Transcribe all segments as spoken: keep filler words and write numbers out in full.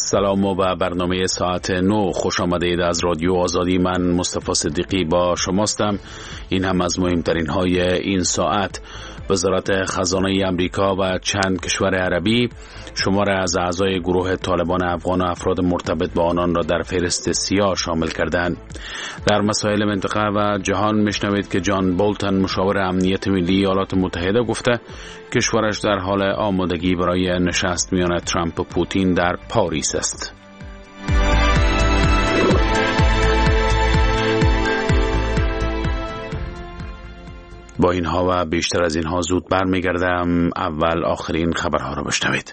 سلام و به برنامه ساعت نو خوش آمدید. از رادیو آزادی من مصطفی صدیقی با شماستم. این هم از مهمترین های این ساعت. وزارت خزانه امریکا و چند کشور عربی شمار از اعضای گروه طالبان افغان و افراد مرتبط با آنان را در فهرست سیاه شامل کردند. در مسائل منطقه و جهان میشنوید که جان بولتن مشاور امنیت ملی ایالات متحده گفته کشورش در حال آمادگی برای نشست میان ترامپ و پوتین در پاریس است. با اینها و بیشتر از اینها زود برمیگردم. اول آخرین خبرها را بشنوید.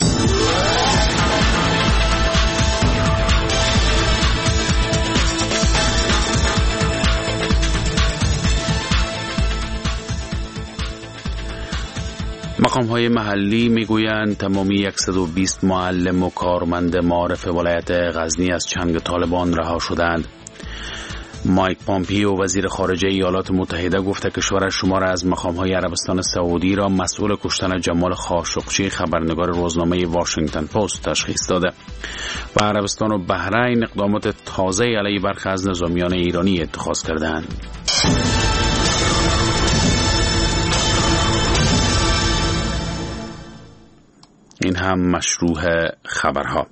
مقام‌های محلی میگویند تمامی صد و بیست معلم و کارمند معارف ولایت غزنی از چنگ طالبان رها شدند. مایک پامپیو وزیر خارجه ایالات متحده گفته کشورش شمار از مقام‌های عربستان سعودی را مسئول کشتن جمال خاشقچی خبرنگار روزنامه واشنگتن پست تشخیص داده و عربستان و بحرین اقدامات تازه علیه برخی از نظامیان ایرانی اتخاذ کردند. این هم مشروع خبرها.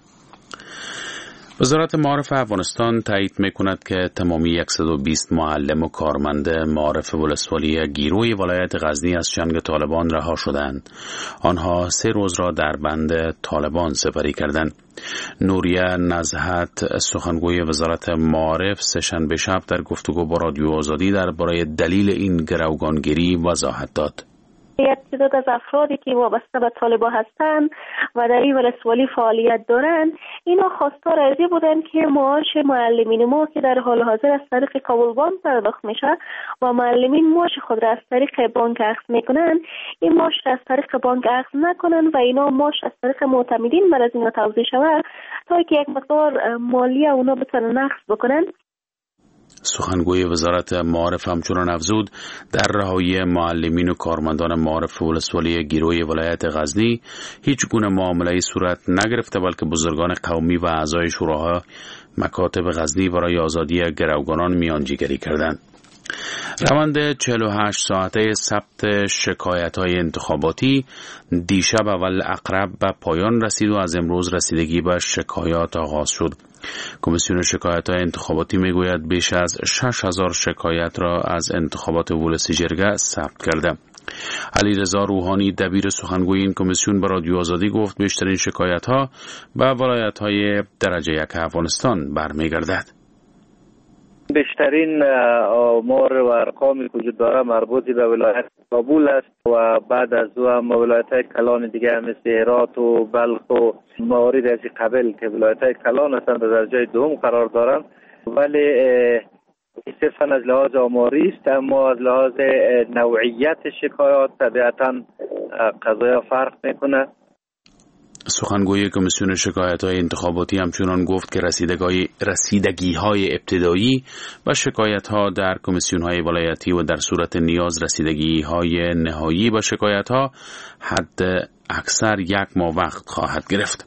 وزارت معارف افغانستان تایید میکند که تمامی صد و بیست معلم و کارمند معارف ولسوالی گیروی ولایت غزنی از چنگ طالبان رها شدند. آنها سه روز را در بند طالبان سپری کردند. نوریه نزهت سخنگوی وزارت معارف سه‌شنبه شب در گفتگو با رادیو آزادی درباره دلیل این گروگانگیری وضاحت داد. یک تعداد از افرادی که وابسته به طالبان هستند و در این ولسوالی فعالیت دارند، اینا خواستار از این بودند که معاش معلمین ما که در حال حاضر از طریق کابل بانک پرداخت میشه و معلمین معاش خود را از طریق بانک اخذ میکنند، این معاش را از طریق بانک اخذ نکنند و اینا معاش از طریق معتمدین بر از اینا توزیع شود تا که یک مقدار مالی اونا بتونن نقص بکنند. سخنگوی وزارت معارف همچنان افزود در رهایی معلمین و کارمندان معارف ولسوالی گیروی ولایت غزنی هیچ گونه معامله‌ای صورت نگرفته، بلکه بزرگان قومی و اعضای شوراهای مکاتب غزنی برای آزادی گروگانان میانجیگری کردند. روند چهل و هشت ساعته ثبت شکایت‌های انتخاباتی دیشب اول عقرب به پایان رسید و از امروز رسیدگی به شکایات آغاز شد. کمیسیون شکایت‌های انتخاباتی میگوید بیش از شش هزار شکایت را از انتخابات ولسی جرگه ثبت کرده. علیرضا روحانی دبیر سخنگوی این کمیسیون به رادیو آزادی گفت بیشترین شکایت‌ها به ولایت‌های درجه یک افغانستان برمیگردد. بیشترین آمار و ارقامی که وجود داره مربوط به ولایت کابل است و بعد از او هم ولایت‌های کلان دیگه مثل هرات و بلخ و موارد از قبل که ولایت‌های کلان هستند در درجه دوم قرار دارند، ولی صرفاً از لحاظ آماری است، اما از لحاظ نوعیت شکایات طبیعتاً قضایا فرق میکنه. سخنگوی کمیسیون شکایت‌های انتخاباتی همچنان گفت که رسیدگی‌های ابتدایی و شکایت‌ها در کمیسیون‌های ولایتی و در صورت نیاز رسیدگی‌های نهایی و شکایت‌ها حد اکثر یک ماه وقت خواهد گرفت.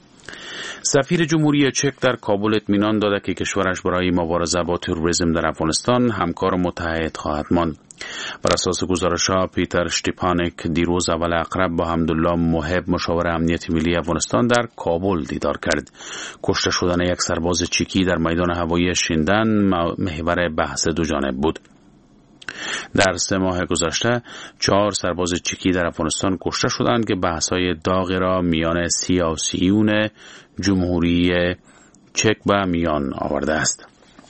سفیر جمهوری چک در کابل اطمینان داده که کشورش برای مبارزه با تروریسم در افغانستان همکار متحد خواهد ماند. بر اساس گزارش‌ها پیتر شتیپانیک دیروز اول عقرب با حمدالله محب مشاور امنیت ملی افغانستان در کابل دیدار کرد. کشته شدن یک سرباز چیکی در میدان هوایی شیندن محور بحث دو جانب بود. در سه ماه گذشته چهار سرباز چیکی در افغانستان کشته شدند که بحث‌های داغی را میان سیاسیون جمهوری چک به میان آورده است.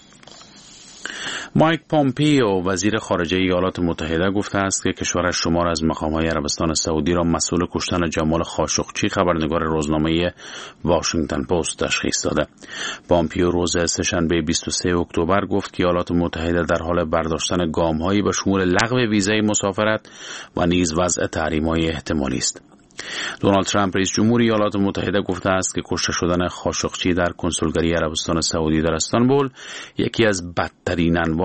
مایک پامپیو وزیر خارجه ایالات متحده گفته است که کشورش شمار از مقام‌های عربستان سعودی را مسئول کشتن جمال خاشقچی خبرنگار روزنامه واشنگتن پست تشخیص داده. پامپیو روز سه‌شنبه بیست و سوم اکتبر گفت که ایالات متحده در حال برداشتن گام‌هایی به شمول لغو ویزای مسافرت و نیز وضع تحریم‌های احتمالی است. دونالد ترامپ رئیس جمهوری ایالات متحده گفته است که کشته شدن خاشقچی در کنسولگری عربستان سعودی در استانبول یکی از بدترین انواع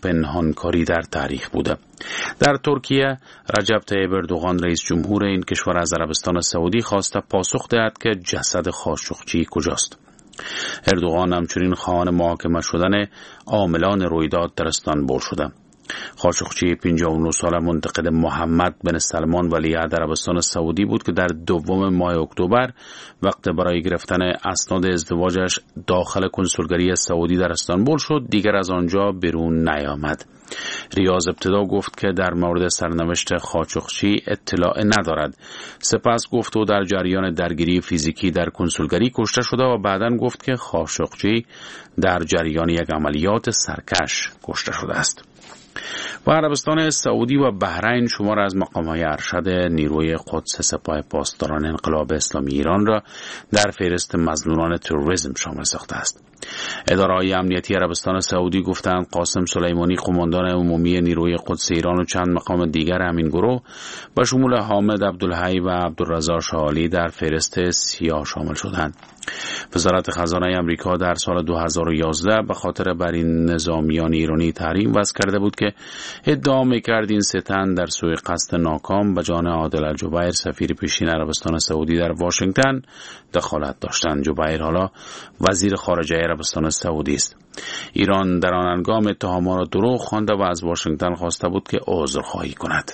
پنهانکاری در تاریخ بوده. در ترکیه رجب طیب اردوغان رئیس جمهور این کشور از عربستان سعودی خواسته پاسخ دهد که جسد خاشقچی کجاست. اردوغان همچنین خواهان محاکمه شدن عاملان رویداد در استانبول شده. خاشقچی پنجاه و نه ساله منتقد محمد بن سلمان ولیعهد عربستان سعودی بود که در دوم ماه اکتبر وقت برای گرفتن اسناد ازدواجش داخل کنسولگری سعودی در استانبول شد دیگر از آنجا بیرون نیامد. ریاض ابتدا گفت که در مورد سرنوشت خاشقچی اطلاع ندارد. سپس گفت او در جریان درگیری فیزیکی در کنسولگری کشته شده و بعداً گفت که خاشقچی در جریان یک عملیات سرکش کشته شده است. و عربستان سعودی و بحرین شمار از مقام‌های ارشد نیروی قدس سپاه پاسداران انقلاب اسلامی ایران را در فهرست مظنونان تروریسم شامل ساخته است. اداره‌های امنیتی عربستان سعودی گفتند قاسم سلیمانی قماندان عمومی نیروی قدس ایران و چند مقام دیگر همین گروه به شمول حامد عبدالحی و عبدالرضا شاعلی در فهرست سیاه شامل شدند. وزارت خزانه آمریکا در سال دو هزار و یازده به خاطر بر این نظامیان ایرانی تحریم وضع کرده بود که ادعا می‌کرد این سه تن در سوی قصد ناکام به جان عادل الجبیر سفیر پیشین عربستان سعودی در واشنگتن دخالت داشتند. جبیر حالا وزیر خارجه عربستان سعودی است. ایران در آن هنگام اتهامات را دروغ خوانده و از واشنگتن خواسته بود که عذرخواهی کند.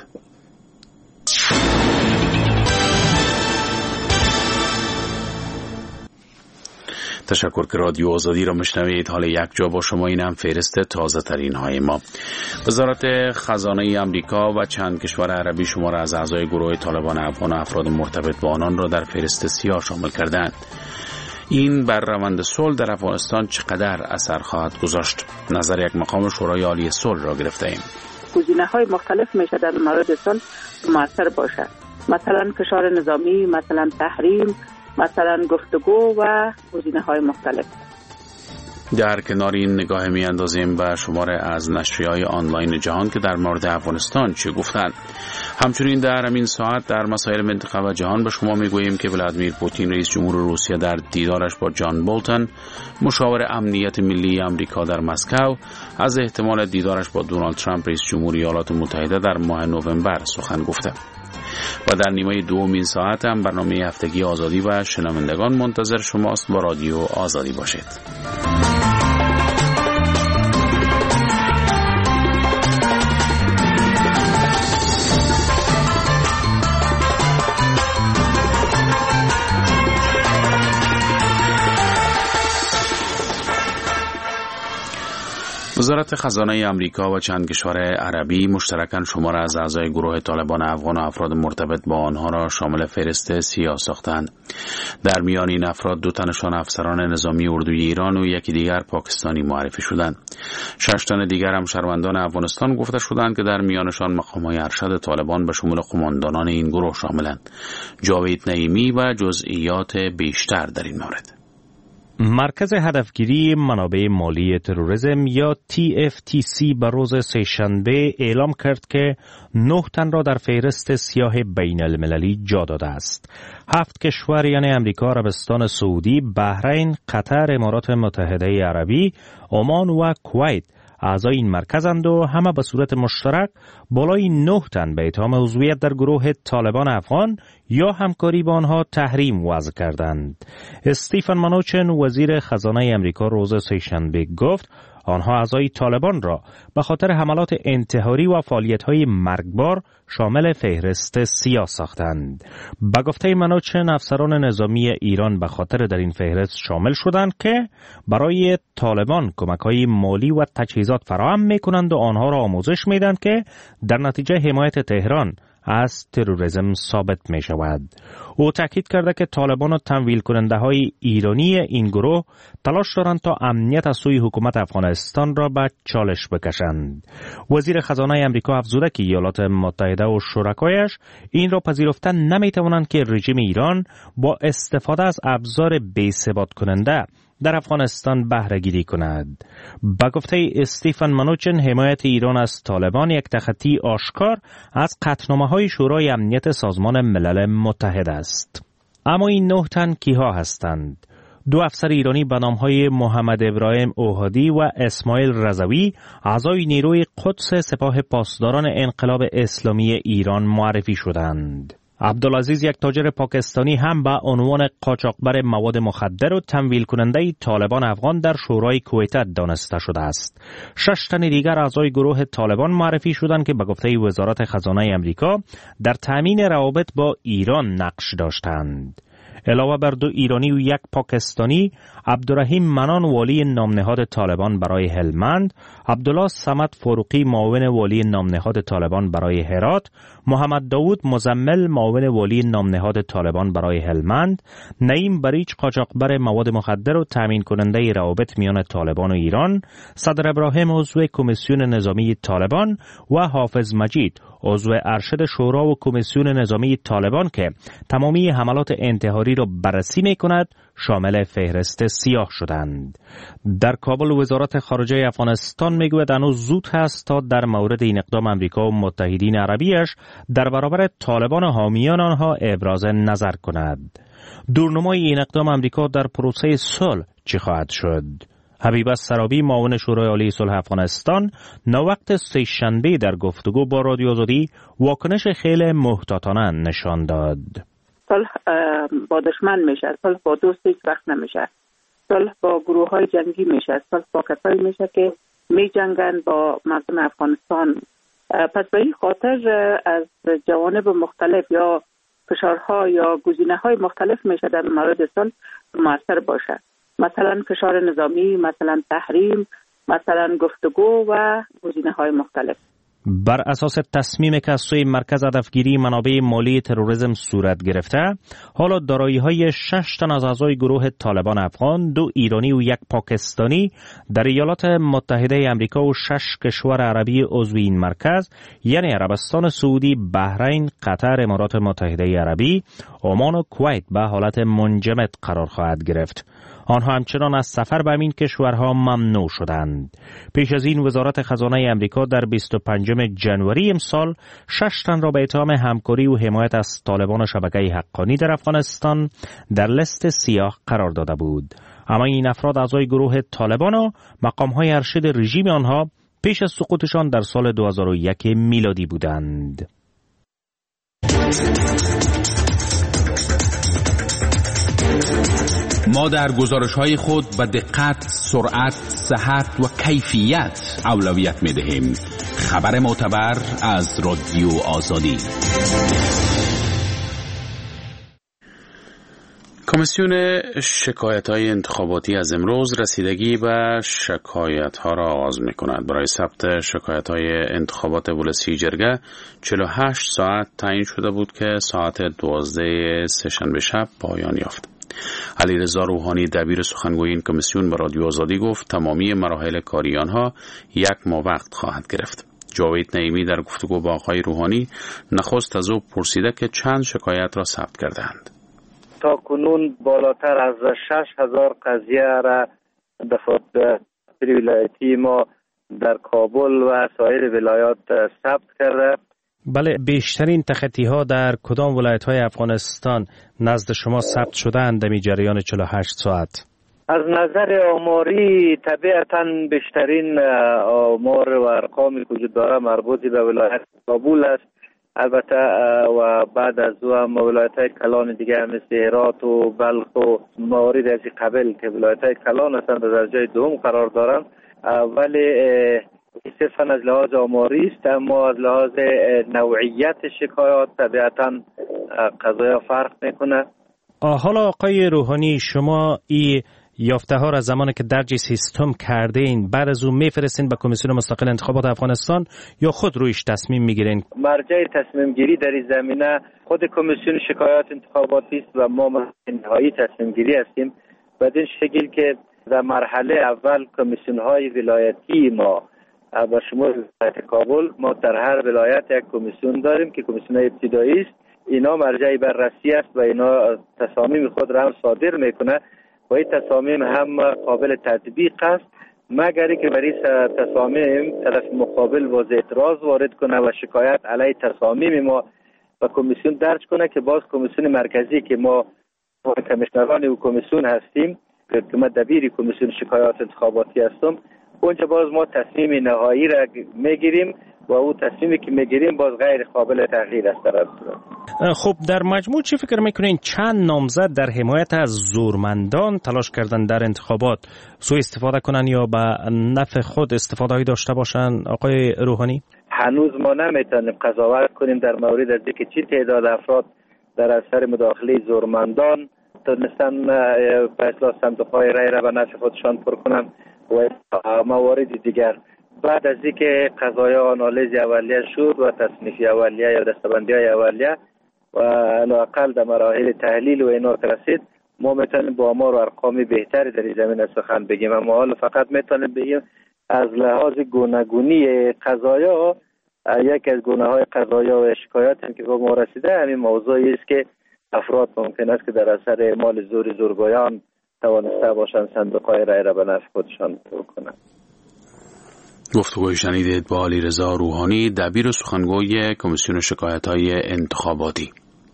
تشکر که رادیو آزادی را مشنوید. حال یک جا با شما این هم فهرست تازه ترین های ما. وزارت خزانه آمریکا و چند کشور عربی شمار از اعضای گروه طالبان افغان و افراد مرتبط با آنان را در فهرست سیاه شامل کردند. این بر روند صلح در افغانستان چقدر اثر خواهد گذاشت؟ نظر یک مقام شورای عالی صلح را گرفته ایم. گزینه‌های مختلف میشه در مورد صلح مؤثر باشد، مثلا فشار نظامی، مثلا تحریم، مثلا گفتگو و گزینه‌های مختلف. در کنار این نگاه می اندازیم به شمار از نشریه‌های آنلاین جهان که در مورد افغانستان چه گفتند. همچنین در همین ساعت در مسائل منطقه و جهان به شما می گوییم که ولادیمیر پوتین رئیس جمهور روسیه در دیدارش با جان بولتن مشاور امنیت ملی آمریکا در مسکو از احتمال دیدارش با دونالد ترامپ رئیس جمهور ایالات متحده در ماه نوامبر سخن گفته. و در نیمه دوم این ساعت هم برنامه هفتگی آزادی و شنوندگان منتظر شماست. با رادیو آزادی باشید. وزارت خزانه آمریکا و چند کشور عربی مشترکاً شمار از اعضای گروه طالبان افغان و افراد مرتبط با آنها را شامل فهرست سیاه ساختند. در میان این افراد دو تنشان افسران نظامی اردوی ایران و یکی دیگر پاکستانی معرفی شدند. شش تن دیگر هم شهروندان افغانستان گفته شدند که در میانشان مقام‌های ارشد طالبان به شمول قماندانان این گروه شاملند. جاوید نعیمی و جزئیات بیشتر در این مورد. مرکز هدفگیری منابع مالی تروریسم یا تی اف تی سی به روز سه‌شنبه اعلام کرد که نه تن را در فهرست سیاه بین المللی جا داده است. هفت کشور یعنی امریکا، عربستان سعودی، بحرین، قطر، امارات متحده عربی، عمان و کویت اعضای این مرکزند و همه به صورت مشترک بالای نه تن به اتهام عضویت در گروه طالبان افغان یا همکاری با آنها تحریم وضع کردند. استیفن منوچن وزیر خزانه امریکا روز سه‌شنبه گفت آنها اعضای طالبان را به خاطر حملات انتحاری و فعالیت‌های مرگبار شامل فهرست سیاه ساختند. به گفته منوچن افسران نظامی ایران به خاطر در این فهرست شامل شدند که برای طالبان کمک‌های مالی و تجهیزات فراهم می‌کنند و آنها را آموزش می‌دهند که در نتیجه حمایت تهران از تروریسم ثابت می شود. او تاکید کرده که طالبان و تمویل کننده های ایرانی این گروه تلاش دارند تا امنیت از سوی حکومت افغانستان را به چالش بکشند. وزیر خزانه امریکا افزوده که ایالات متحده و شرکایش این را پذیرفتن نمی توانند که رژیم ایران با استفاده از ابزار بی‌ثبات کننده در افغانستان بهره گیری کند. با گفته استیفن منوچن حمایت ایران از طالبان یک تخطی آشکار از قطعنامه‌های شورای امنیت سازمان ملل متحد است. اما این نه تن کیها هستند؟ دو افسر ایرانی به نام‌های محمد ابراهیم اوهادی و اسماعیل رضوی اعضای نیروی قدس سپاه پاسداران انقلاب اسلامی ایران معرفی شدند. عبدالعزیز، یک تاجر پاکستانی، هم به عنوان قاچاقبر مواد مخدر و تمویل کننده طالبان افغان در شورای کویت دانسته شده است. شش تن دیگر اعضای گروه طالبان معرفی شدند که به گفته وزارت خزانه آمریکا در تامین روابط با ایران نقش داشتند. علاوه بر دو ایرانی و یک پاکستانی، عبدالرحیم منان، والی نامنهاد طالبان برای هلمند، عبدالله صمد فاروقی، معاون والی نامنهاد طالبان برای هرات، محمد داوود مزمل، معاون والی نامنهاد طالبان برای هلمند، نعیم بریچ، قاچاقبر مواد مخدر و تامین کننده روابط میان طالبان و ایران، صدر ابراهیم، عضو کمیسیون نظامی طالبان، و حافظ مجید، عضو ارشد شورا و کمیسیون نظامی طالبان که تمامی حملات انتحاری را بررسی می کند، شامل فهرست سیاه شدند. در کابل وزارت خارجه افغانستان می گوید هنوز زود است تا در مورد این اقدام امریکا و متحدین عربیش در برابر طالبان و حامیان آنها ابراز نظر کند. دورنمای این اقدام امریکا در پروسه صلح چی خواهد شد؟ حبیب سرابی، معاون شورای عالی صلح افغانستان، نوقت سه‌شنبه در گفتگو با رادیو آزادی واکنش خیلی محتاطانه نشان داد. صلح با دشمن میشه، صلح با دوست هیچ وقت نمیشه. صلح با گروه های جنگی میشه، صلح با کسایی میشه که می جنگن با مردم افغانستان. پس به این خاطر از جوانب مختلف یا فشارها یا گزینه های مختلف میشه در مورد صلح موثر باشه. مثلا فشار نظامی، مثلا تحریم، مثلا گفتگو و گزینه های مختلف. بر اساس تصمیم که از سوی مرکز هدفگیری منابع مالی تروریسم صورت گرفته، حالا دارایی‌های شش تن از اعضای گروه طالبان افغان، دو ایرانی و یک پاکستانی در ایالات متحده آمریکا و شش کشور عربی عضو این مرکز، یعنی عربستان سعودی، بحرین، قطر، امارات متحده عربی، عمان و کویت، به حالت منجمد قرار خواهد گرفت. آنها همچنان از سفر به این کشورها ممنوع شدند. پیش از این وزارت خزانه آمریکا در بیست و پنجم ژانویه امسال شش تن را به اتهام همکاری و حمایت از طالبان و شبکه حقانی در افغانستان در لیست سیاه قرار داده بود. اما این افراد اعضای گروه طالبان و مقام‌های ارشد رژیم آنها پیش از سقوطشان در سال دو هزار و یک میلادی بودند. ما در گزارش‌های خود به دقت، سرعت، صحت و کیفیت اولویت می‌دهیم. خبر معتبر از رادیو آزادی. کمیسیون شکایت‌های انتخاباتی از امروز رسیدگی به شکایت‌ها را آغاز می‌کند. برای ثبت شکایت‌های انتخابات ولسی جرگه چهل و هشت ساعت تعیین شده بود که ساعت دوازده سه‌شنبه شب پایان یافت. علیرضا روحانی، دبیر سخنگوی این کمیسیون، به رادیو آزادی گفت تمامی مراحل کاری آنها یک ماه وقت خواهد گرفت. جاوید نعیمی در گفتگو با آقای روحانی نخست از او پرسیده که چند شکایت را ثبت کردند. تا کنون بالاتر از شش هزار قضیه را دفاتر ولایتی ما در کابل و سایر ولایات ثبت کرده. بله، بیشترین تخطی ها در کدام ولایت های افغانستان نزد شما ثبت شدند در جریان چهل و هشت ساعت؟ از نظر آماری طبیعتاً بیشترین آمار و ارقامی که وجود داره مربوط به ولایت کابل است. البته و بعد از او هم ولایت های کلان دیگه مثل هرات و بلخ و موارد از قبل که ولایت های کلان هستند در درجه دوم قرار دارند، ولی صرفاً از لحاظ آماری است، اما از لحاظ نوعیت شکایات طبیعتاً قضایا فرق میکنه. حالا آقای روحانی، شما این یافته ها را زمانی که درج سیستم کرده این بعد از اون میفرستین به کمیسیون مستقل انتخابات افغانستان یا خود رویش تصمیم میگیرین؟ مرجع تصمیم گیری در این زمینه خود کمیسیون شکایات انتخاباتی است و ما نهایی تصمیم گیری هستیم. بدین شکل که در مرحله اول کمیسیون های ولایتی ما با شمول ولایت کابل، ما در هر ولایت یک کمیسیون داریم که کمیسیون ابتدایی است. اینا مرجع بررسی است و اینا تصامیم خود را هم صادر میکنه و این تصامیم هم قابل تطبیق است، مگر که برای تصامیم طرف مقابل باز اعتراض وارد کنه و شکایت علیه تصامیم ما و کمیسیون درج کنه که باز کمیسیون مرکزی که ما کمیشنران و کمیسیون هستیم که من دبیر کمیسیون شکایات انتخاباتی هستم، اونجا باز ما تصمیم نهایی را میگیریم و او تصمیمی که میگیریم باز غیر قابل تغییر است در صورت. خب در مجموع چی فکر میکنین چند نامزد در حمایت از زورمندان تلاش کردن در انتخابات سوء استفاده کنن یا به نفع خود استفاده هایی داشته باشن آقای روحانی؟ هنوز ما نمیتونیم قضاوت کنیم در مورد از اینکه چی تعداد افراد در اثر مداخله زورمندان تونستن به اصلاح صندوق‌های رای را به نفع خودشان پر کنن و موارد دیگر. بعد از اینکه قضایا آنالیز اولیه شد و تصنیف اولیه یا دستبندی های اولیه و علاقل در مراحل تحلیل و اینا رسید، ما میتونیم با آمار و ارقام بهتری در این زمینه سخن بگیم. اما حالا فقط میتونیم بگیم از لحاظ گوناگونی قضایا، یکی از گونه های قضایا و شکایاتی که به ما رسیده همین موضوعی است که افراد ممکن است که در اثر اعمال زور زورگویان توانسته باشند صندوق‌های رای را به نفع خودشان پر کنند. گفتگوی شنیدید با علیرضا روحانی، دبیر سخنگوی کمیسیون شکایت‌های انتخاباتی.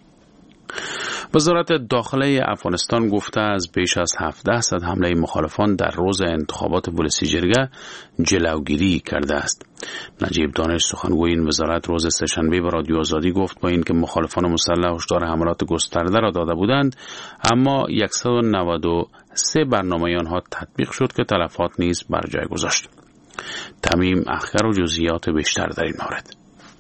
وزارت داخله افغانستان گفته از بیش از هفده صد حمله مخالفان در روز انتخابات ولسی جرگه جلوگیری کرده است. نجیب دانش سخنگوی این وزارت روز سه‌شنبه به رادیو آزادی گفت با اینکه مخالفان مسلح هشدار حملات گسترده را داده بودند، اما صد و نود و سه برنامه آنها تطبیق شد که تلفات نیز بر جای گذاشت. تمیم اخگر و جزئیات بیشتر در این مورد.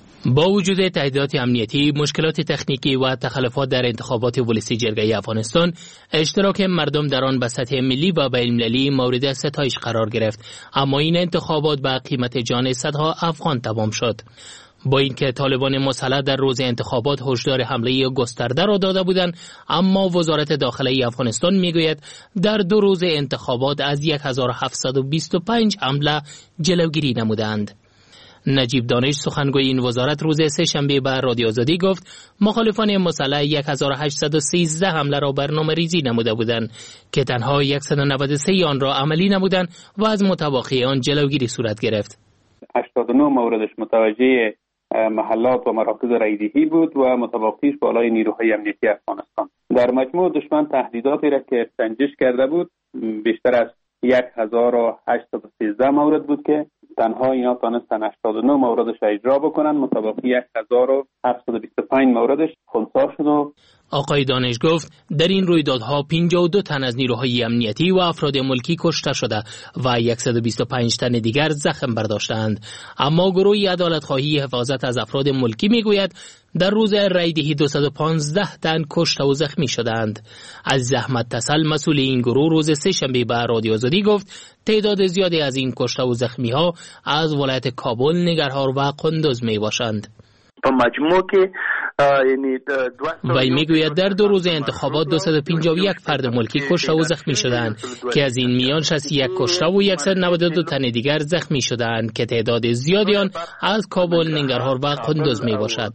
با وجود تهدیدات امنیتی، مشکلات تکنیکی و تخلفات در انتخابات ولسی جرگه افغانستان، اشتراک مردم در آن به سطح ملی و بین‌المللی مورد ستایش قرار گرفت، اما این انتخابات به قیمت جان صدها افغان تمام شد. با اینکه طالبان مسلح در روز انتخابات هشدار حمله گسترده را داده بودند، اما وزارت داخله افغانستان میگوید در دو روز انتخابات از هزار و هفتصد و بیست و پنج حمله جلوگیری نمودند. نجیب دانش سخنگوی این وزارت روز سه‌شنبه به رادیو آزادی گفت مخالفان مسلح هزار و هشتصد و سیزده حمله را برنامه ریزی نموده بودند که تنها صد و نود و سه آن را عملی نمودند و از متوقع آن جلوگیری صورت گرفت. هشتاد و نه موردش متوجه محلات و مراکز رایدهی بود و متوقعش بالای نیروهای امنیتی افغانستان. در مجموع دشمن تهدیداتی را که سنجش کرده بود بیشتر از هزار و هشتصد و سیزده مورد بود که تنها اینا تانستن هشتاد و نه موردش اجرا بکنن، مطابق هزار و هفتصد و بیست و پنج موردش خنثی شد. و آقای دانش گفت در این رویدادها پنجاه و دو تن از نیروهای امنیتی و افراد ملکی کشته شده و صد و بیست و پنج تن دیگر زخم برداشتند. اما گروه عدالت‌خواهی حفاظت از افراد ملکی میگوید در روز رایدهی دویست و پانزده تن کشته و زخمی شدند. از زحمت تسل مسئول این گروه روز سه‌شنبه به رادیو آزادی گفت تعداد زیادی از این کشته و زخمی ها از ولایت کابل، ننگرهار و قندوز می باشند. په مجموع کې یعنی وی میگوید در دو روز انتخابات دویست و پنجاه و یک فرد ملکی کشته و زخمی شدند که از این میان شصت و یک کشته و صد و نود و دو تن دیگر زخمی شدند که تعداد زیادی آن از کابل، ننگرهار و قندوز می باشد.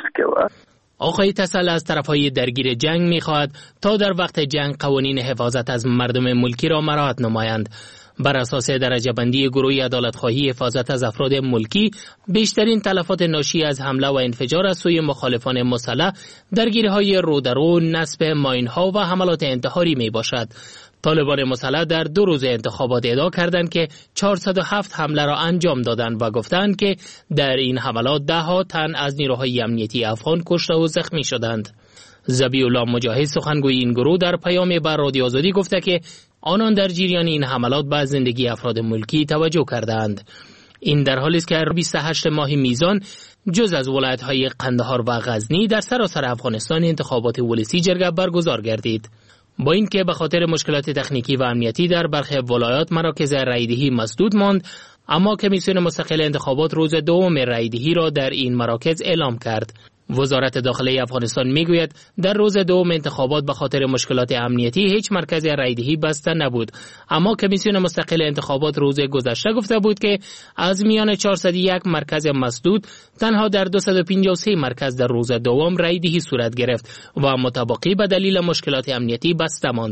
آقای تسل از طرفهای درگیر جنگ می‌خواهد تا در وقت جنگ قوانین حفاظت از مردم ملکی را مراعات نمایند. بر اساس درجه بندی گروه عدالت‌خواهی حفاظت از افراد ملکی، بیشترین تلفات ناشی از حمله و انفجار از سوی مخالفان مسلح درگیری‌های رودرو، نصب ماین‌ها و حملات انتحاری میباشد. طالبان مسلح در دو روز انتخابات ادعا کردند که چهارصد و هفت حمله را انجام دادند و گفتند که در این حملات ده ها تن از نیروهای امنیتی افغان کشته و زخمی شدند. ذبیح الله مجاهد سخنگوی این گروه در پیامی بر رادیو آزادی گفته که آنان در جریان این حملات به زندگی افراد ملکی توجه کردند. این در حالی است که بیست و هشت ماه میزان جز از ولایت‌های قندهار و غزنی در سراسر افغانستان انتخابات ولسی جرگه برگزار گردید. با اینکه به خاطر مشکلات تکنیکی و امنیتی در برخی ولایات مراکز رایدهی مسدود ماند، اما کمیسیون مستقل انتخابات روز دوم رایدهی را در این مراکز اعلام کرد. وزارت داخله افغانستان میگوید در روز دوم انتخابات به خاطر مشکلات امنیتی هیچ مرکز رایدهی بسته نبود، اما کمیسیون مستقل انتخابات روز گذشته گفته بود که از میان چهارصد و یک مرکز مسدود تنها در دویست و پنجاه و سه مرکز در روز دوم رایدهی صورت گرفت و متبقی به دلیل مشکلات امنیتی بسته ماند.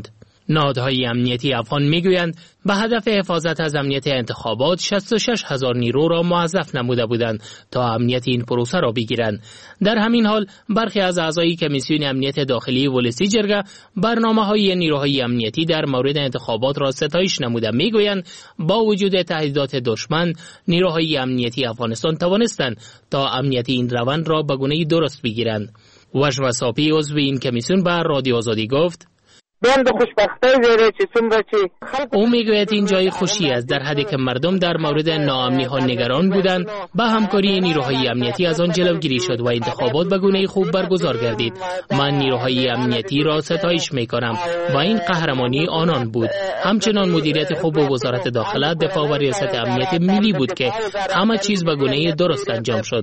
نهادهای امنیتی افغان میگویند به هدف حفاظت از امنیت انتخابات شصت و شش هزار نیرو را موظف نموده بودند تا امنیت این پروسه را بگیرند. در همین حال برخی از اعضای کمیسیون امنیت داخلی ولسی جرگه برنامه‌های نیروهای امنیتی در مورد انتخابات را ستایش نموده میگویند با وجود تهدیدات دشمن نیروهای امنیتی افغانستان توانستند تا امنیت این روند را به گونه‌ای درست بگیرند. وشم صافی عضو این کمیسیون به رادیو آزادی گفت: بند خوشبختی ویره چې څومره چې او میگوید این جای خوشی است در حدی که مردم در مورد ناامنی ها نگران بودند. با همکاری نیروهای امنیتی از آن جلوگیری شد و انتخابات به گونه خوب برگزار گردید. من نیروهای امنیتی را ستایش میکنم و این قهرمانی آنان بود. همچنان مدیریت خوب و وزارت داخله، دفاع و ریاست امنیت ملی بود که همه چیز به گونه درست انجام شد.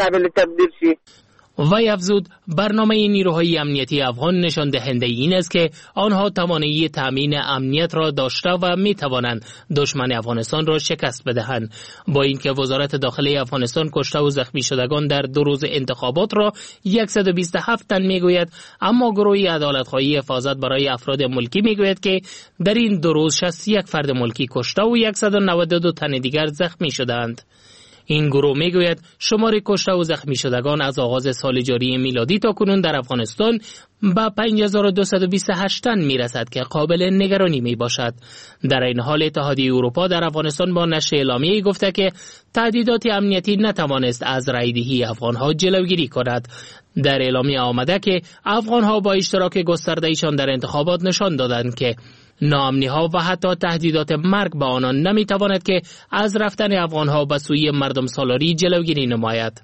وی افزود برنامه نیروهای امنیتی افغان نشان دهنده این است که آنها توانایی تامین امنیت را داشته و می توانند دشمن افغانستان را شکست بدهند. با اینکه وزارت داخله افغانستان کشته و زخمی شدگان در دو روز انتخابات را صد و بیست و هفت تن می گوید، اما گروه عدالت‌خواهی حفاظت برای افراد ملکی می گوید که در این دو روز شصت و یک فرد ملکی کشته و صد و نود و دو تن دیگر زخمی شدند. این گروه میگوید شمار کشته و زخمی شدگان از آغاز سال جاری میلادی تا کنون در افغانستان به پنج هزار و دویست و بیست و هشت تن میرسد که قابل نگرانی می باشد. در این حال اتحادیه اروپا در افغانستان با نشر اعلامیه‌ای گفته که تهدیدات امنیتی نتوانست از رایدهی افغانها جلوگیری کند. در اعلامیه آمده که افغانها با اشتراک گسترده‌ایشان در انتخابات نشان دادند که ناامنی‌ها و حتی تهدیدات مرگ به آنان نمی‌تواند که از رفتن افغان‌ها به سوی مردم سالاری جلوگیری نماید.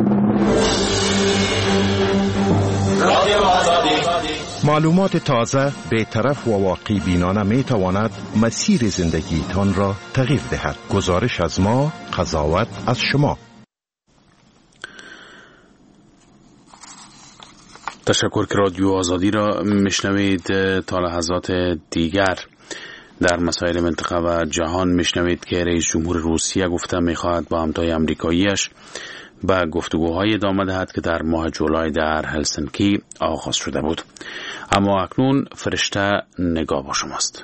معلومات تازه، بی‌طرف و واقعی بینانه می‌تواند مسیر زندگیتان را تغییر دهد. گزارش از ما، قضاوت از شما. تشکر که رادیو آزادی را میشنوید. تا لحظات دیگر در مسائل منطقه و جهان میشنوید که رئیس جمهور روسیه گفته میخواهد با همتای امریکاییش به گفتگوهای ادامه دهد که در ماه جولای در هلسینکی آغاز شده بود. اما اکنون فرشته نگاه با شماست.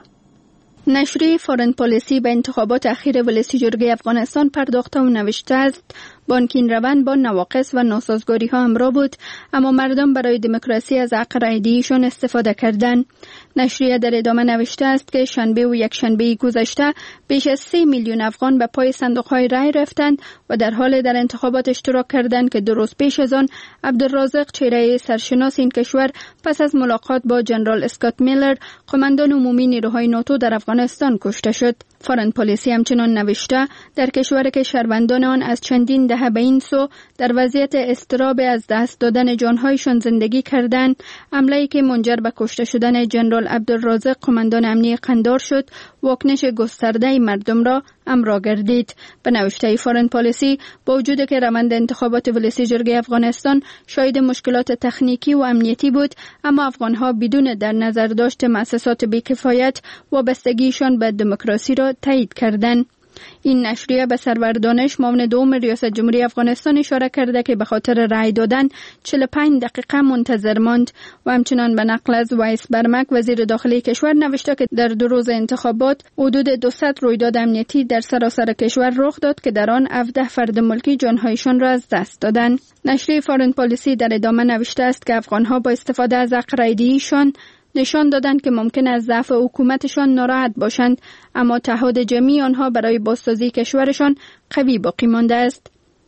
نشریه فارن پالیسی به انتخابات اخیر ولسی جرگه افغانستان پرداخته و نوشته است بانکین روند با نواقص و ناسازگاری ها همراه بود، اما مردم برای دموکراسی از حق رای‌دهیشان استفاده کردند. نشریه در ادامه نوشته است که شنبه و یک شنبه گذشته بیش از سه میلیون افغان به پای صندوق‌های رای رفتند و در حال در انتخابات اشتراک کردند که دو روز پیش از آن عبدالرازق، چهره سرشناس این کشور، پس از ملاقات با جنرال اسکات میلر، قماندان عمومی نیروهای ناتو در افغانستان کشته شد. فارن پالیسی همچنان نوشته در کشوری که شهروندان آن از چندین دهه به این سو در وضعیت اضطراب از دست دادن جانهایشان زندگی کردند، حمله‌ای که منجر به کشته شدن جنرال عبدالرازق، قماندان امنی قندار شد، واکنش گسترده مردم را امرا گردید. به نوشته فارن پالیسی با وجود که روند انتخابات ولسی جرگه افغانستان شاهد مشکلات تکنیکی و امنیتی بود، اما افغانها بدون در نظر داشت مؤسسات بی‌کفایت وابستگیشان به دموکراسی را تایید کردند. این نشریه به سرور دانش، معاون دوم ریاست جمهوری افغانستان، اشاره کرده که به خاطر رای دادن چهل و پنج دقیقه منتظر ماند و همچنان به نقل از وایس برمک، وزیر داخلی کشور، نوشته که در دو روز انتخابات حدود دویست رویداد امنیتی در سراسر کشور رخ داد که در آن هفده فرد ملکی جانهایشان را از دست دادند. نشریه فارن پالیسی در ادامه نوشته است که افغانها با استفاده از حق رای‌دهیشان نشان دادند که ممکن است ضعف حکومتشان ناراحت باشند، اما تعهد جمعی آنها برای بازسازی کشورشان قوی باقی مانده است.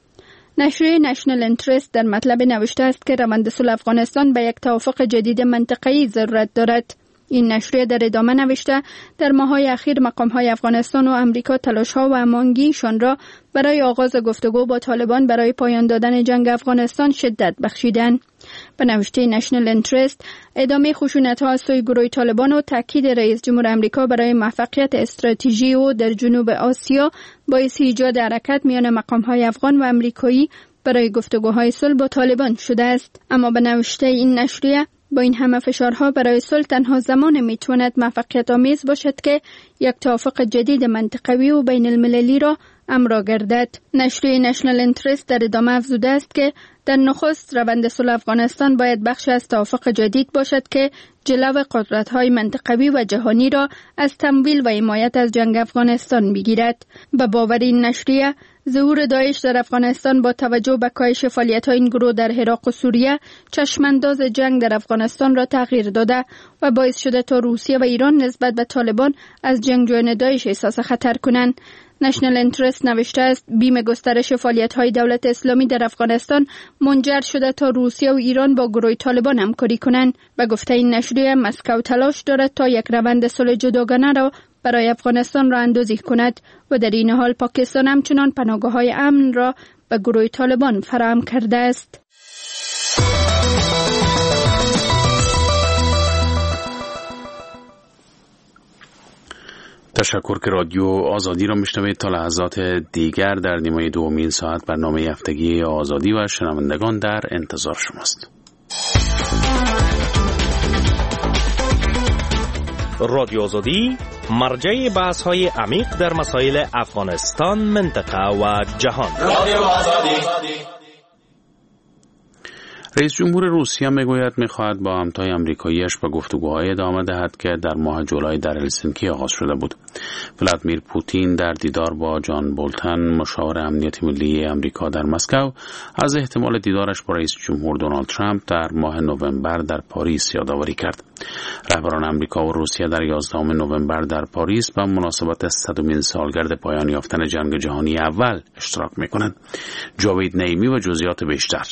نشریه نشنل انترست در مطلب نوشته است که روند صلح افغانستان به یک توافق جدید منطقه‌ای ضرورت دارد. این نشریه در ادامه نوشته در ماه‌های اخیر مقام‌های افغانستان و امریکا تلاش‌ها و هماهنگی‌شان را برای آغاز گفتگو با طالبان برای پایان دادن جنگ افغانستان شدت بخشیدند. به نوشته نشنل انترست، ادامه خشونت‌ها از سوی گروه طالبان و تاکید رئیس جمهور آمریکا برای موفقیت استراتژی او در جنوب آسیا باعث ایجاد حرکت میان مقام‌های افغان و آمریکایی برای گفتگوهای صلح با طالبان شده است. اما به نوشته این نشریه، با این همه فشارها برای صلح تنها زمان میتواند موفقیت آمیز باشد که یک توافق جدید منطقوی و بین المللی را امر گردد. نشریه نشنال اینترست در ادامه افزوده است که در نخست روند صلح افغانستان باید بخش از توافق جدید باشد که جلو قدرت‌های منطقوی و جهانی را از تمویل و حمایت از جنگ افغانستان بگیرد. به باور این نشریه، ظهور داعش در افغانستان با توجه به کاهش فعالیت‌های این گروه در عراق و سوریه چشمانداز جنگ در افغانستان را تغییر داده و باعث شده تا روسیه و ایران نسبت به طالبان از جنگجویان داعش احساس خطر کنند. نشنال اینترست نوشته است بیم گسترش فعالیت‌های دولت اسلامی در افغانستان منجر شده تا روسیه و ایران با گروه طالبان همکاری کنند. به گفته این نشریه، مسکو تلاش دارد تا یک روند صلح جداگانه را برای افغانستان را اندازی کند و در این حال پاکستان همچنان پناهگاه‌های امن را به گروه طالبان فراهم کرده است. تشکر که رادیو آزادی را میشنوید. تا لحظات دیگر در نیمه دومین ساعت برنامه هفتگی آزادی و شنوندگان در انتظار شماست. رادیو آزادی مرجع بحث های عمیق در مسائل افغانستان، منطقه و جهان. رادیو آزادی. رئیس جمهور روسیه میگوید میخواهد با همتای امریکاییش به گفتگوهای ادامه دهد که در ماه جولای در هلسینکی آغاز شده بود. ولادیمیر پوتین در دیدار با جان بولتن، مشاور امنیت ملی امریکا در مسکو، از احتمال دیدارش با رئیس جمهور دونالد ترامپ در ماه نوامبر در پاریس یادآوری کرد. رهبران امریکا و روسیه در یازدهم نوامبر در پاریس به مناسبت صدمین سالگرد پایان یافتن جنگ جهانی اول اشتراک میکنند. جاوید نعیمی و جزئیات بیشتر.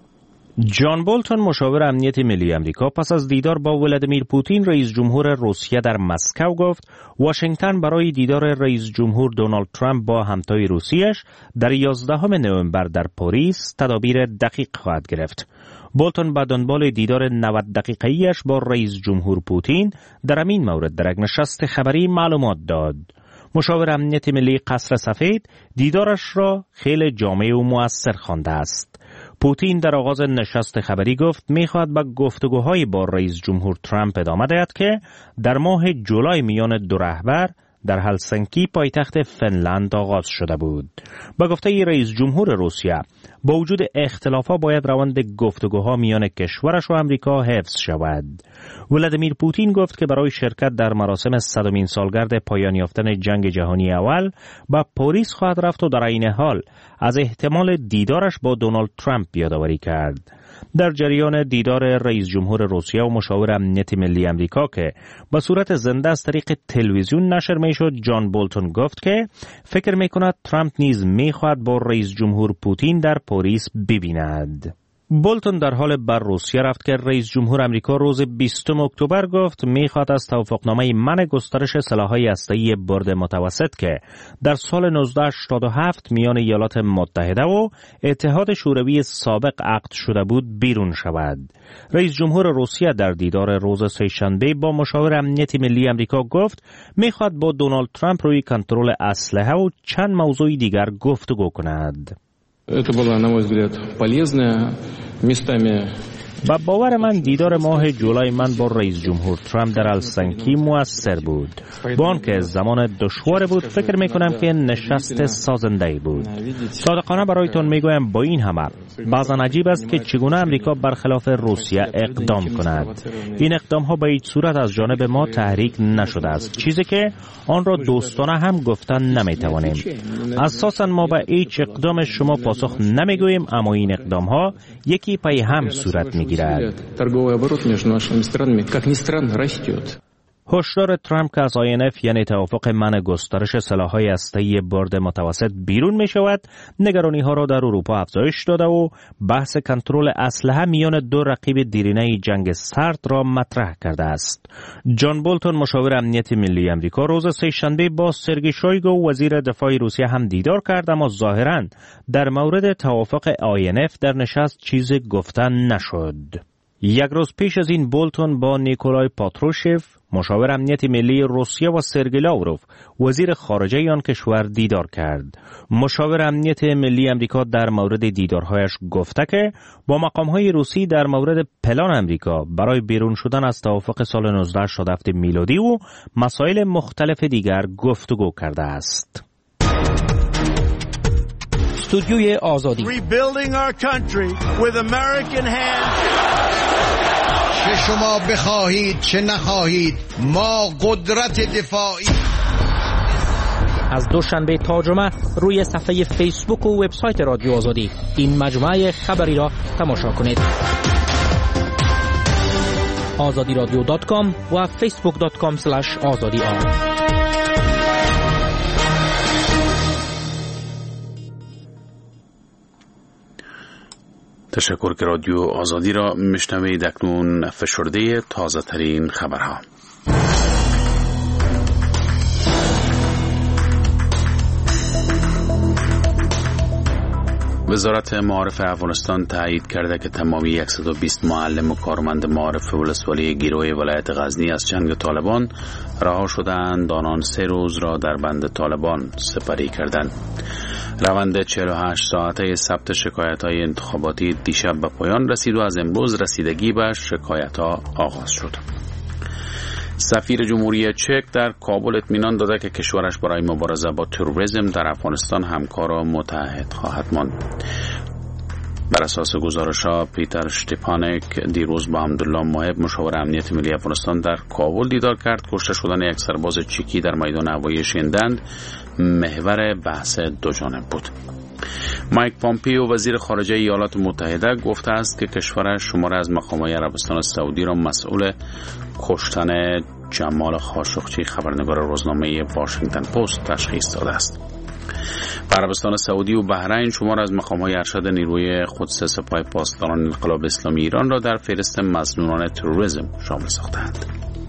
جان بولتون، مشاور امنیت ملی امریکا، پس از دیدار با ولادیمیر پوتین رئیس جمهور روسیه در مسکو گفت واشنگتن برای دیدار رئیس جمهور دونالد ترامپ با همتای روسیه‌اش در یازدهم نوامبر در پاریس تدابیر دقیق خواهد گرفت. بولتون به دنبال دیدار نود دقیقه‌ایش با رئیس جمهور پوتین در این مورد در یک نشست خبری معلومات داد. مشاور امنیت ملی قصر سفید دیدارش را خیلی جامع و مؤثر خوانده است. پوتین در آغاز نشست خبری گفت میخواهد به گفتگوهای با رئیس جمهور ترامپ ادامه دهد که در ماه جولای میان دو رهبر در هلسینکی پایتخت فنلند آغاز شده بود. با گفته رئیس جمهور روسیه، با وجود اختلافات باید روند گفتگوها میان کشورش و امریکا حفظ شود. ولادیمیر پوتین گفت که برای شرکت در مراسم صدمین سالگرد پایان یافتن جنگ جهانی اول به پاریس خواهد رفت و در این حال از احتمال دیدارش با دونالد ترامپ یادآوری کرد. در جریان دیدار رئیس جمهور روسیه و مشاور امنیت ملی امریکا که به صورت زنده از طریق تلویزیون نشر میشد، جان بولتون گفت که فکر میکند ترامپ نیز میخواهد با رئیس جمهور پوتین در پاریس ببیند. بولتون در حال بر روسیه رفت که رئیس جمهور امریکا روز بیستم اکتبر گفت میخواد از توافقنامه منع گسترش سلاح‌های هسته‌ای برد متوسط که در سال نوزده هشتاد و هفت میان ایالات متحده و اتحاد شوروی سابق عقد شده بود بیرون شود. رئیس جمهور روسیه در دیدار روز سه‌شنبه با مشاور امنیت ملی امریکا گفت میخواد با دونالد ترامپ روی کنترل اسلحه و چند موضوع دیگر گفتگو کند. Это было, на мой взгляд, полезное, местами. با باور من دیدار ماه جولای من با رئیس جمهور ترامپ در هلسینکی موثر بود. با آنکه زمان دشوار بود، فکر میکنم که نشست سازنده بود. صادقانه برایتون میگویم با این همه بعضا عجیب است که چگونه امریکا برخلاف روسیه اقدام کند. این اقدام ها به هیچ صورت از جانب ما تحریک نشده است، چیزی که آن را دوستانه هم گفتن نمیتوانیم. اساسا ما به هیچ اقدام شما پاسخ نمیگوییم، اما این اقدام ها یکی پای هم صورت می торговый оборот между нашими странами, как ни странно, растет. هشدار ترامپ که از آی ان اف یعنی توافق منع گسترش سلاح‌های هسته‌ای برد متوسط بیرون می شود، نگرانی ها را در اروپا افزایش داده و بحث کنترل اسلحه میان دو رقیب دیرینه جنگ سرد را مطرح کرده است. جان بولتون، مشاور امنیت ملی امریکا، روز سه‌شنبه با سرگئی شویگو وزیر دفاع روسیه هم دیدار کرد، اما ظاهراً در مورد توافق آی ان اف در نشست چیز گفتن نشد. یک روز پیش از این بولتون با نیکولای پاتروشف، مشاور امنیت ملی روسیه، و سرگئی لاوروف، وزیر خارجه آن کشور دیدار کرد. مشاور امنیت ملی امریکا در مورد دیدارهایش گفته که با مقامهای روسی در مورد پلان امریکا برای بیرون شدن از توافق سال نوزده هشتاد و هفت میلادی و مسائل مختلف دیگر گفتگو کرده است. استودیوی آزادی. Rebuilding our country with American hands. چه شما بخواهید چه نخواهید ما قدرت دفاعی. از دوشنبه تا جمعه روی صفحه فیسبوک و وبسایت رادیو آزادی این مجموعه خبری را تماشا کنید. آزادی رادیو دات کام و فیسبوک دات کام اسلش آزادی آر. تشکر که رادیو آزادی را میشنوید. اکنون فشرده تازه ترین خبرها. وزارت معارف افغانستان تایید کرده که تمامی صد و بیست معلم و کارمند معارف ولسوالی گیروی ولایت غزنی از چنگ طالبان رها شدند. آنان سه روز را در بند طالبان سپری کردند. روند چهل و هشت ساعته ثبت شکایت‌های انتخاباتی دیشب به پایان رسید و از امروز رسیدگی به شکایت‌ها آغاز شد. سفیر جمهوری چک در کابل اطمینان داده که کشورش برای مبارزه با تروریسم در افغانستان همکار و متحد خواهد ماند. بر اساس گزارش‌ها پیتر شتپانک دیروز با حمدالله محب مشاور امنیت ملی افغانستان در کابل دیدار کرد. کشته شدن یک سرباز چکی در میدان هوایی شیندند محور بحث دو جانب بود. مایک پامپیو وزیر خارجه ایالات متحده گفته است که کشورش شماره از مقامات عربستان سعودی را مسئول کشتن جمال خاشقچی خبرنگار روزنامه واشنگتن پست تشخیص داده است. عربستان سعودی و بحرین شمار از مقامات ارشد نیروی قدس سپاه پاسداران انقلاب اسلامی ایران را در فهرست مظنونان تروریسم شامل ساختند.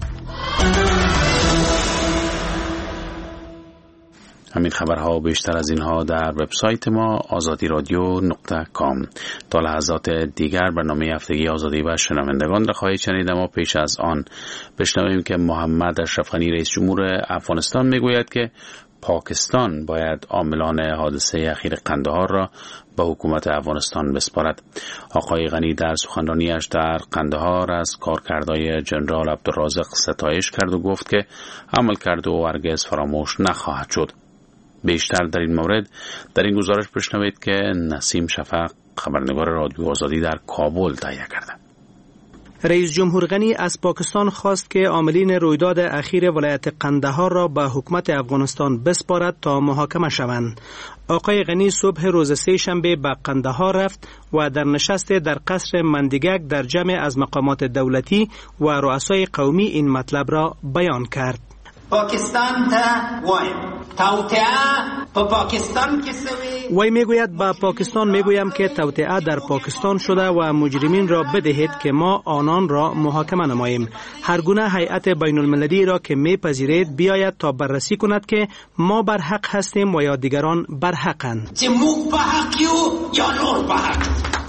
همین خبرها و بیشتر از اینها در وبسایت ما آزادی رادیو نقطه کام. تا لحظات دیگر برنامه هفتگی آزادی و شنوندگان را خواهید شنید، اما پیش از آن بشنویم که محمد اشرف غنی رئیس جمهور افغانستان میگوید که پاکستان باید عاملان حادثه اخیر قندهار را به حکومت افغانستان بسپارد. آقای غنی در سخنرانیش در قندهار از کارکردهای جنرال عبدالرازق ستایش کرد و گفت که عمل کرده و هرگز فراموش نخواهد شد. بیشتر در این مورد در این گزارش بشنوید که نسیم شفق خبرنگار رادیو آزادی در کابل تهیه کرده. رئیس جمهور غنی از پاکستان خواست که عاملین رویداد اخیر ولایت قندهار را به حکومت افغانستان بسپارد تا محاکمه شوند. آقای غنی صبح روز سه شنبه به قندهار رفت و در نشست در قصر مندیگک در جمع از مقامات دولتی و رؤسای قومی این مطلب را بیان کرد. پاکستان تا وایم توطئه په پاکستان کې سوی وای میگوید با پاکستان میگویم که توطئه در پاکستان شده و مجرمین را بدهید که ما آنان را محاکمه نماییم. هر گونه هیئت بین المللی را که میپذیرید بیاید تا بررسی کند که ما بر حق هستیم و یا دیگران بر حقند. چې موږ په حق یو یا نور په حق.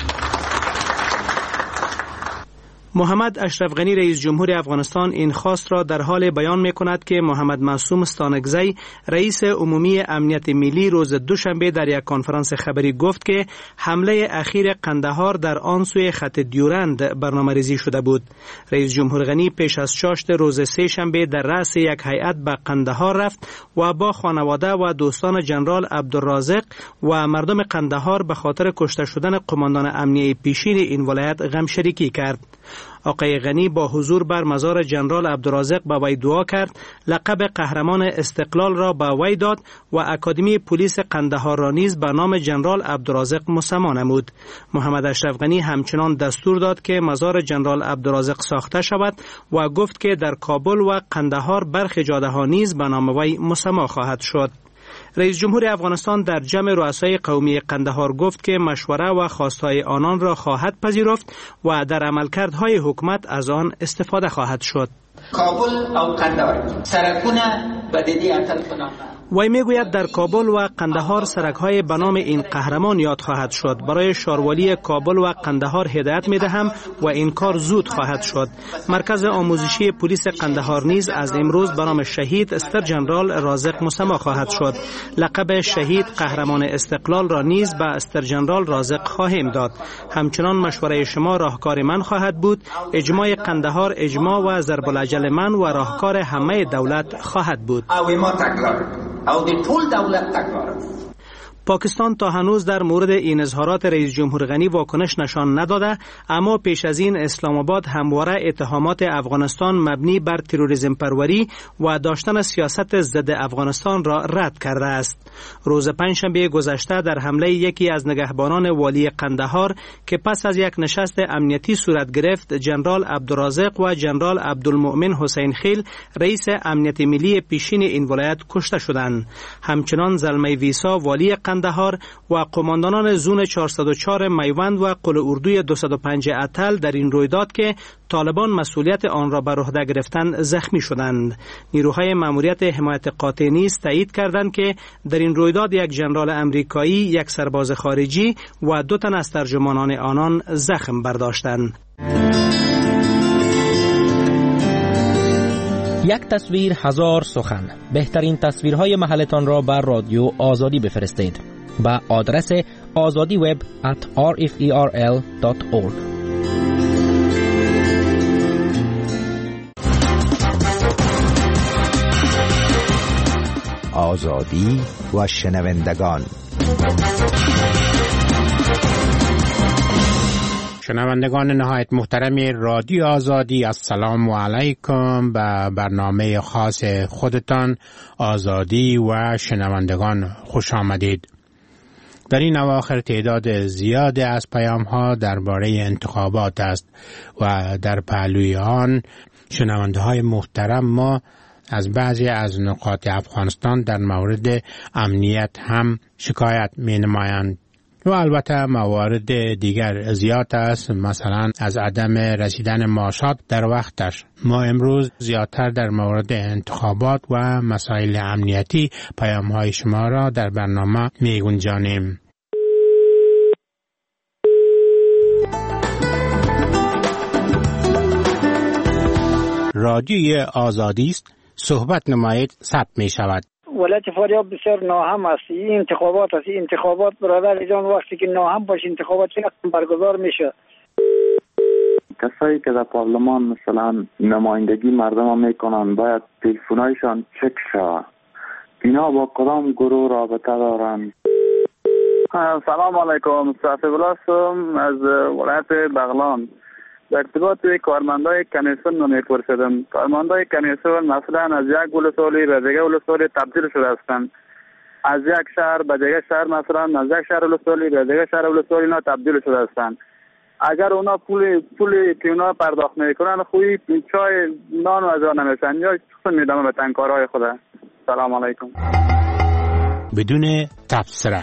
محمد اشرف غنی رئیس جمهور افغانستان این خواست را در حال بیان می کند که محمد معصوم ستانکزی رئیس عمومی امنیت ملی روز دوشنبه در یک کنفرانس خبری گفت که حمله اخیر قندهار در آن سوی خط دیورند برنامه‌ریزی شده بود. رئیس جمهور غنی پیش از چاشت روز سه شنبه در رأس یک هیئت به قندهار رفت و با خانواده و دوستان جنرال عبدالرازق و مردم قندهار به خاطر کشته شدن قماندان امنیه پیشین این ولایت غم شریکی کرد. آقای غنی با حضور بر مزار جنرال عبدالرازق به وی دعا کرد، لقب قهرمان استقلال را به وی داد و اکادمی پلیس قندهار را نیز به نام جنرال عبدالرازق مسما نمود. محمد اشرف غنی همچنان دستور داد که مزار جنرال عبدالرازق ساخته شود و گفت که در کابل و قندهار برخی جاده ها نیز به نام وی مسما خواهد شد. رئیس جمهور افغانستان در جمع رؤسای قومی قندهار گفت که مشوره و خواستهای آنان را خواهد پذیرفت و در عملکردهای حکومت از آن استفاده خواهد شد. کابل او قندهار سرکونه به دیدی اتل کنند. وی میگوید در کابل و قندهار سرک‌های به نام این قهرمان یاد خواهد شد. برای شاروالی کابل و قندهار هدایت می‌دهم و این کار زود خواهد شد. مرکز آموزشی پلیس قندهار نیز از امروز به نام شهید استر جنرال رازق مسما خواهد شد. لقب شهید قهرمان استقلال را نیز به استر جنرال رازق خواهیم داد. همچنان مشوره شما راهکار من خواهد بود. اجماع قندهار اجماع و ضرب الاجل من و راهکار همه دولت خواهد بود. او دی ټول دولت تکرار. پاکستان تا هنوز در مورد این اظهارات رئیس جمهور غنی واکنش نشان نداده، اما پیش از این اسلام آباد همواره اتهامات افغانستان مبنی بر تروریسم پروری و داشتن سیاست ضد افغانستان را رد کرده است. روز پنجشنبه گذشته در حمله یکی از نگهبانان والی قندهار که پس از یک نشست امنیتی صورت گرفت، جنرال عبدالرازق و جنرال عبدالمؤمن حسین خیل رئیس امنیت ملی پیشین این ولایت کشته شدند. همچنان زلمه ویسا والی قندهار و قماندانان زون چهارصد و چهار میوند و قل اردوی دویست و پنج اتل در این رویداد که طالبان مسئولیت آن را بر عهده گرفتند زخمی شدند. نیروهای ماموریت حمایت قاطع نیز تایید کردند که در این رویداد یک ژنرال امریکایی، یک سرباز خارجی و دو تن از ترجمانان آنان زخم برداشتند. یک تصویر هزار سخن. بهترین تصویرهای محلتان را بر رادیو آزادی بفرستید با آدرس آزادی وب ات آر اف ای آر ال دات اورگ. آزادی و شنوندگان. شنوندگان نهایت محترم رادیو آزادی، السلام علیکم. به برنامه خاص خودتان آزادی و شنوندگان خوش آمدید. در این اواخر تعداد زیاد از پیام ها درباره انتخابات است و در پهلوی آن شنونده های محترم ما از بعضی از نقاط افغانستان در مورد امنیت هم شکایت می نمایند و البته موارد دیگر زیاد است، مثلا از عدم رسیدن معاشات در وقتش. ما امروز زیادتر در مورد انتخابات و مسائل امنیتی پیام های شما را در برنامه می گنجانیم. رادیوی آزادی است، صحبت نمایید، ثبت می شود. ولایت فاریاب بسیار ناهم است. این انتخابات است. این انتخابات برادر جان وقتی که ناهم باشه انتخابات چقدر برگزار میشه. کسایی که در پارلمان مثلا نمایندگی مردم میکنن باید تلفن‌هایشان چک شود. اینا با کدام گروه رابطه دارن؟ سلام علیکم، صافی بلاسم از ولایت بغلان. در ارتباط کارمندای کمیسیون میپرسیدم. کارمندای کمیسیون مثلا از یک ولسوالی به دیگه ولسوالی تبدیل شده هستند. از یک شهر به دیگه شهر، مثلا از یک شهر ولسوالی به دیگه شهر ولسوالی اینا تبدیل شده هستند. اگر اونا پول پولی که اونا پرداخت میکنن خوی چای نان و از آن نمیشن یا چیزی میدم به تنکارهای خود. سلام علیکم. بدون تبصره.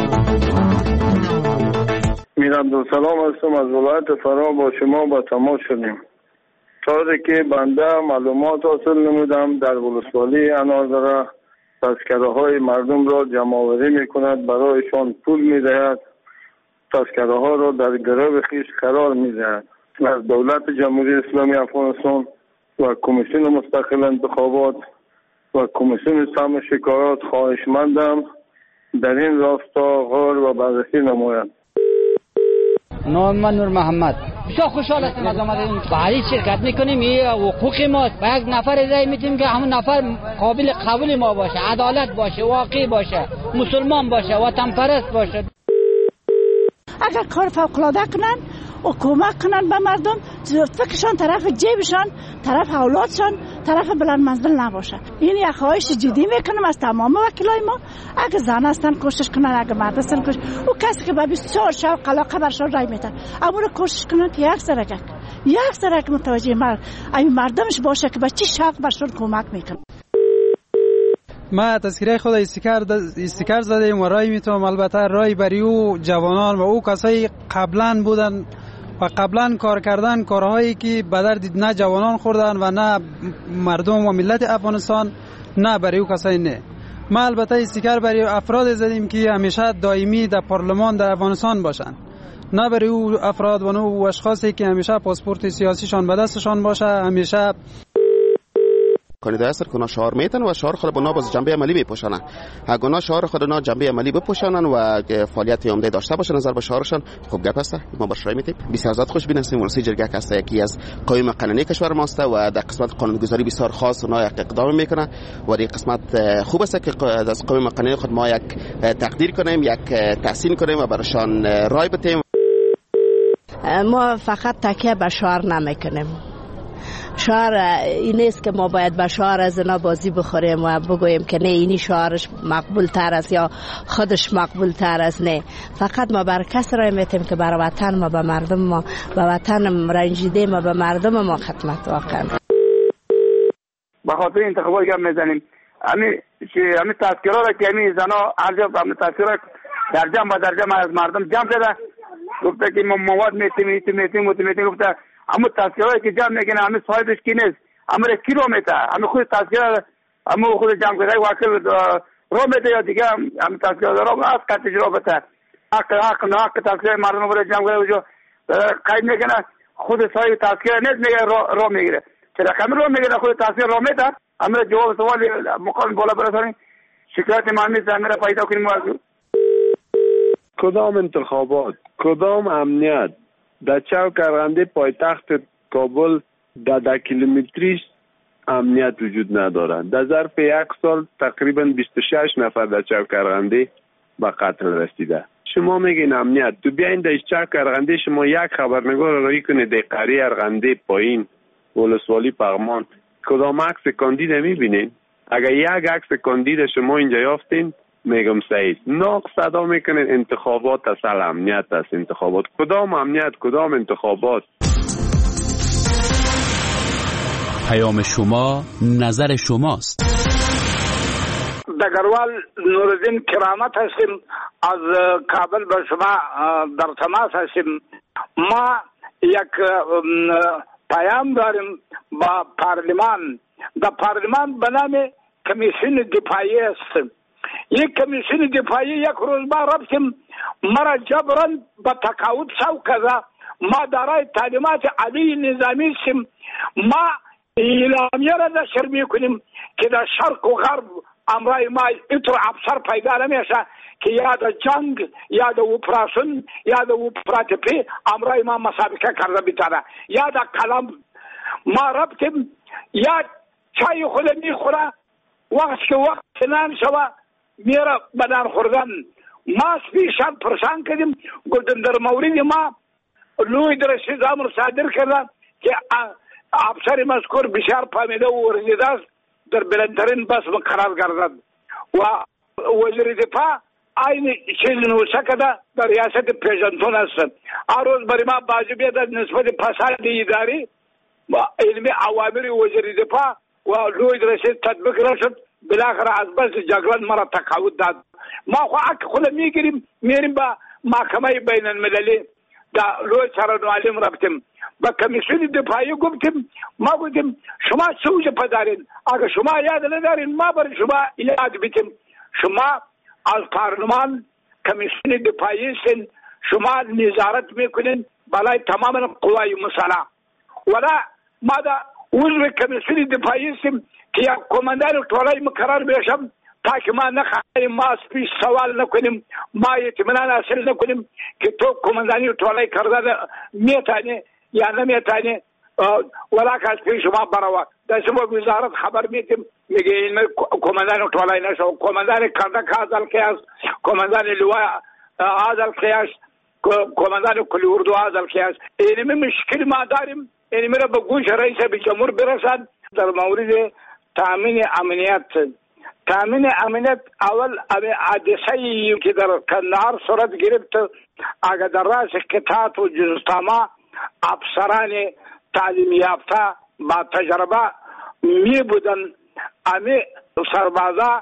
میرم دو سلام هستم از ولایت فرا، با شما با تماس شدیم. طوری که بنده معلومات حاصل نمودم در ولسوالی انادره تذکره های مردم را جمع آوری میکند، برایشان پول میدهد، تذکره ها را در گروه خیش قرار میدهد. از دولت جمهوری اسلامی افغانستان و کمیسیون مستقل انتخابات و کمیسیون سم شکایات خواهشمندم در این راستا غور و بررسی نماید. نام من نور محمد. بسیار خوشحال هستم از آمدن بحری شرکت میکنیم. این حقوق ما با یک نفر رای میتیم که همون نفر قابل قبول ما باشه، عدالت باشه، واقعی باشه، مسلمان باشه، وطن پرست باشه. اگر کار فوق العاده کنن و کمک کنن به مردم، فکرشان طرف جیبشان، طرف اولادشان، طرف بلند منزل نباشه. این یک خواهش جدی میکنم از تمام وکیلای ما. اگه زن هستن کوشش کنن، اگه مرد هستن کوشش. او کسی که به بیست و چهار شب علاقه برشان رای میدن، اما رو کوشش کنن که یک سرک یک سرک متوجه مرد این مردمش باشه که به چی شوق برشان کمک میکنه. ما تذکره خود استیکر استیکر زدیم و رای میتونم. البته رای بری او جوانان و او کسایی قبلا بودن و قبلا کار کردن، کارهایی که به درد نه جوانان خوردن و نه مردم و ملت افغانستان، نه برای او کسایی نه. ما البته استیکر برای افراد زدیم که همیشه دائمی در پارلمان در افغانستان باشن، نه برای او افراد و او اشخاصی که همیشه پاسپورت سیاسیشان به دستشان باشه، همیشه کاندیدای هستن که اونا شعار میتن و شعار خود بنا باز جنبه عملی میپوشانن. اگه اونا شعار خود اونا جنبه عملی بپوشانن و فعالیت عمده داشته باشن نظر به شعارشان، خوب گپ است. ما باش رای میتیم. بسیار زیاد خوشبین هستیم. ولسی جرگه هست یکی از قوانین قانونی کشور ماست و در قسمت قانونگذاری بسیار خاص اونا یک اقدام میکنن و در قسمت خوب است که از قوانین قانونی خود ما یک تقدیر کنیم، یک تحسین کنیم و براشان رای بدیم. ما فقط تکیه به شعار نمیکنیم. شعار این نیست که ما باید به شعار از اینا بازی بخوریم و بگوییم که نه اینی شعارش مقبول تر است یا خودش مقبول تر است. نه، فقط ما بر کس رای میتیم که بر وطن ما، به مردم ما، به وطن رنجیده ما، به مردم ما خدمت واقعا. به خاطر انتخابات گپ میزنیم. همین همین تذکرها را که همین زنا هر جا همین تذکرها در جمع و در جمع از مردم جمع شده گفته که ما مواد میتیم میتیم میتیم میتیم گفته اما تذکرهایی که جمع میکنه همین صاحبش کی نیست، اما کی رو میته، همین خود تذکره اما خود جمع کرده واقعا رو میته یا دیگه همین تذکره رو از کاتش رو بته حق حق نه حق تذکره مردم رو جمع کرده جو قید میکنه خود صاحب تذکره نیست میگه رو رو میگیره. چرا کمی رو میگیره خود تذکره رو میته. اما جواب سوال مقام بالا برسونیم شکایت من نیست میره پیدا کنیم. موضوع کدام انتخابات، کدام امنیت در چوک ارغنده پایتخت کابل در ده کیلومتریش امنیت وجود ندارد. در ظرف یک سال تقریبا بیست و شش نفر در چوک ارغنده به قتل رسیده. شما میگین امنیت، تو بیاین در چوک ارغنده شما یک خبرنگار رایی کنید در قریه ارغنده پایین ولسوالی پغمان کدام عکس کاندید میبینین؟ اگر یک عکس کاندید شما اینجا یافتین میگم سعید ناق صدا میکنین انتخابات اصل امنیت است. انتخابات کدام امنیت، کدام انتخابات؟ پیام شما نظر شماست. دگروال نورالدین کرامت هستیم، از کابل به شما در تماس هستیم. ما یک پیام داریم با پارلمان. در پارلمان به نام کمیسیون دفاعی است. یک کمیسیون دفاعی یک روز ما رفتیم، مرا جبران به تقاعد سو کذا. ما دارای تعلیمات علی نظامی هستیم. ما اعلامیه را نشر میکنیم که در شرق و غرب امرای ما اینطور افسر پیدا نمیشه که یا در جنگ یا در اپراسیون یا در اپراتیپی امرای ما مسابقه کرده بیتاره یا در کلام. ما رفتیم یا چای خود میخوره وقت که وقت نان شوه میره بدن خوردن. ما سپیشال پرسان کردیم گفتم در مورد ما لوی درشید امر صادر کردن که افسر مذکور بسیار فهمیده و ورزیده است در بلندترین بس قرار گردد و وزیر دفاع این چیز نوشته کده در ریاست پیژنتون است. هر روز برای ما بازی بیاد نسبت فساد اداری و علمی اوامر وزیر دفاع و لوی درشید تطبیق رشد بالاخره از بس جگران مرا تقاعد داد. ما خو حق خود میگیریم میریم با محکمه بین المللی در لوی سرانوالیم رفتیم با کمیسیون دفاعی گفتیم ما گفتیم شما چه پا دارین؟ اگر شما یاد ندارین ما برای شما یاد بیتیم. شما از پارلمان کمیسیون دفاعی هستین، شما نظارت میکنین بالای تمام قوای مسلح. ولی ما دا عضو کمیسیون دفاعی هستیم که یک کماندان ټولای مقرر بشم تا که ما نخواهیم ما سپیش سوال نکنیم، ما اطمینان حاصل نکنیم که تو کماندانی ټولای کرده میتانی یا نمیتانی ولا که از پیش شما بروا در شما وزارت خبر میتیم میگه این کماندان ټولای نشو، کماندان کردک آزل که است، کماندان لوای آزل که است، کماندان کلی اردو آزل که است. اینمی مشکل ما داریم، اینمی را به گوش رئیس جمهور برسند در مورد تامین امنیت. تامین امنیت اول حادثه‌ای که در کندهار صورت گرفت اگر در راس قطعات و جزتاما افسران تعلیم یافته با تجربه می بودن، امی سربازا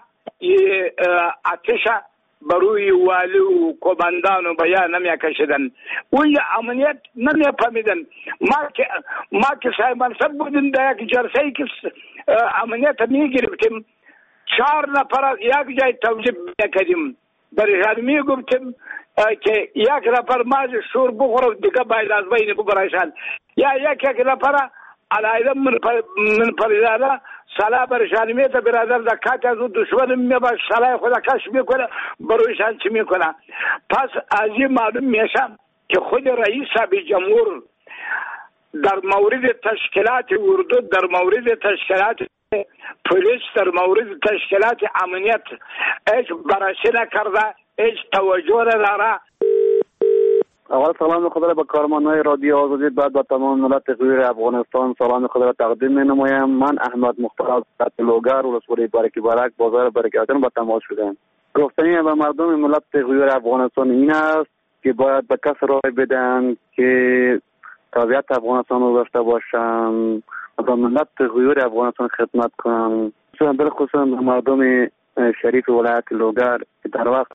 آتش بروی والی و کماندان و بیا نمی کشیدن اون امنیت نمی فهمیدن. ما که ما که صاحب منصب بودیم در یک جلسه که امنیت می گرفتیم چهار نفر یک جای توجیه میکردیم برای می گفتیم که یک نفر ماز شور بخوره دیگه باید از بین ببرشن یا یک یک نفر علایده من پریداده سلاح برشان میده برادر در کات از دشمن میباش سلاح خود کش میکنه برویشان چی میکنه. پس از این معلوم میشه که خود رئیس جمهور در مورد تشکیلات اردو، در مورد تشکیلات پلیس، در مورد تشکیلات امنیت هیچ بررسی نکرده، هیچ توجه نداره. اول سلام خدا را به کارمندان رادیو آزادی، بعد به تمام ملت غیر افغانستان سلام خدا را تقدیم می نمایم. من احمد مختار از لوگر ولسوالی برکی برک بازار برکیاتن با تماس شدم. گفتنی به مردم ملت غیر افغانستان این است که باید به کس رای بدن که تابعیت افغانستان رو داشته باشن و ملت غیر افغانستان خدمت کنن. بالخصوص به مردم شریف ولایت لوگر که در وقت